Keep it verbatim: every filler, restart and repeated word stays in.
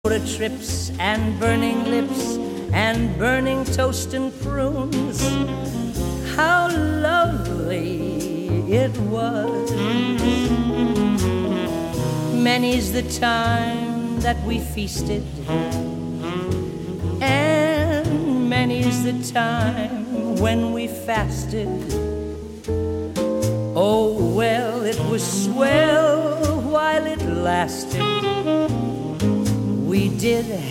trips and burning lips and burning toast and prunes. How lovely it was. Many's the time that we feasted, and many's the time when we fasted. Oh, well, it was swell while it lasted. We did